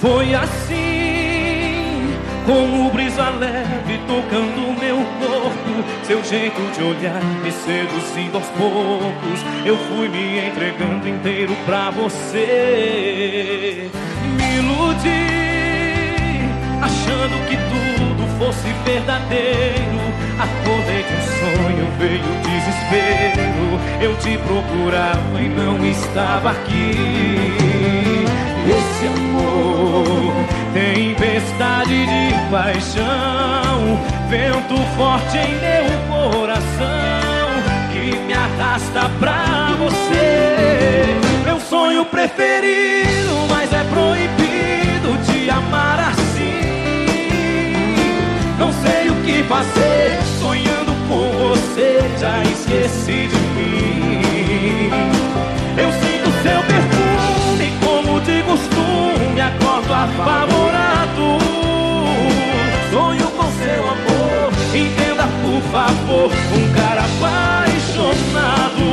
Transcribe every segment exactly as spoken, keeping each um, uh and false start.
Foi assim, como brisa leve tocando meu corpo, seu jeito de olhar me seduzindo aos poucos. Eu fui me entregando inteiro pra você. Me iludi, achando que tudo fosse verdadeiro. Acordei de um sonho, veio o desespero. Eu te procurava e não estava aqui. Esse amor, tempestade de paixão, vento forte em meu coração, que me arrasta pra você. Meu sonho preferido, mas é proibido te amar assim. Não sei o que fazer, sonhando com você, já esqueci de mim. Eu sinto seu perfume como de costume, acordo apavorado. Sonho com seu amor, entenda por favor, um cara apaixonado.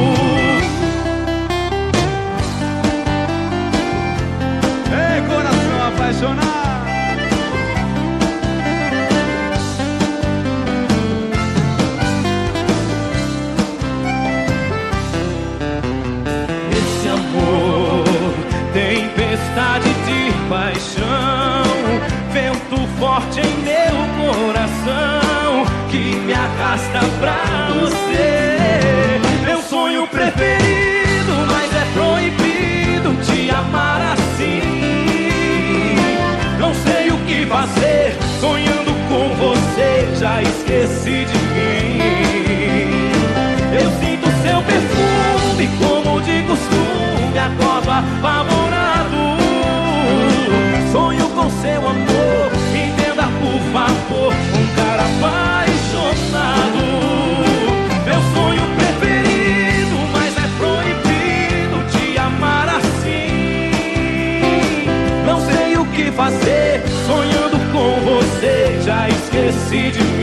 Ei, coração apaixonado. Tempestade de paixão, vento forte em meu coração, que me arrasta pra você. Meu sonho preferido, mas é proibido te amar assim. Não sei o que fazer, sonhando com você, já esqueci de mim. Eu sinto seu perfume como de costume, acordo apavorado. Sonho com seu amor, entenda por favor, um cara apaixonado. Meu sonho preferido, mas é proibido te amar assim. Não sei o que fazer, sonhando com você, já esqueci de mim.